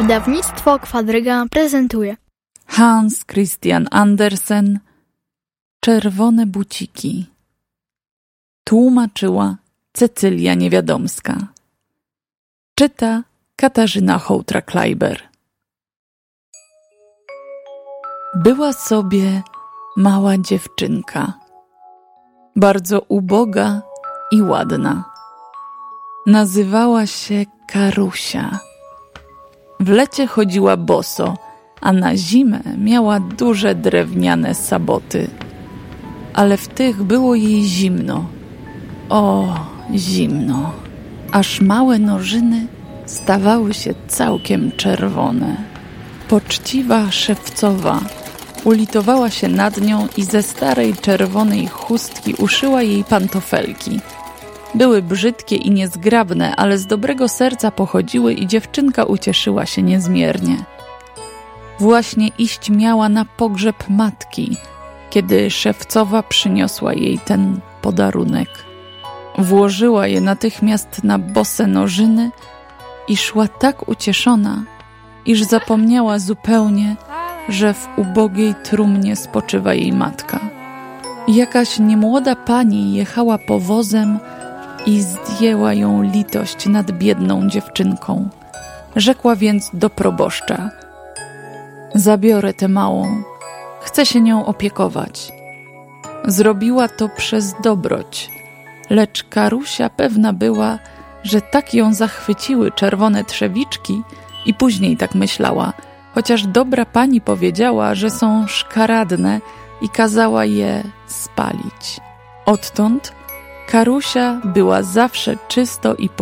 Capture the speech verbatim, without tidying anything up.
Wydawnictwo Kwadryga prezentuje Hans Christian Andersen Czerwone buciki. Tłumaczyła Cecylia Niewiadomska. Czyta Katarzyna Hołtra-Klejber. Była sobie mała dziewczynka, bardzo uboga i ładna. Nazywała się Karusia. W lecie chodziła boso, a na zimę miała duże drewniane saboty. Ale w tych było jej zimno. O, zimno. Aż małe nożyny stawały się całkiem czerwone. Poczciwa szewcowa ulitowała się nad nią i ze starej czerwonej chustki uszyła jej pantofelki. Były brzydkie i niezgrabne, ale z dobrego serca pochodziły i dziewczynka ucieszyła się niezmiernie. Właśnie iść miała na pogrzeb matki, kiedy szewcowa przyniosła jej ten podarunek. Włożyła je natychmiast na bose nożyny i szła tak ucieszona, iż zapomniała zupełnie, że w ubogiej trumnie spoczywa jej matka. Jakaś niemłoda pani jechała powozem i zdjęła ją litość nad biedną dziewczynką. Rzekła więc do proboszcza: zabiorę tę małą, chcę się nią opiekować. Zrobiła to przez dobroć, lecz Karusia pewna była, że tak ją zachwyciły czerwone trzewiczki i później tak myślała, chociaż dobra pani powiedziała, że są szkaradne i kazała je spalić. Odtąd Karusia była zawsze czysto i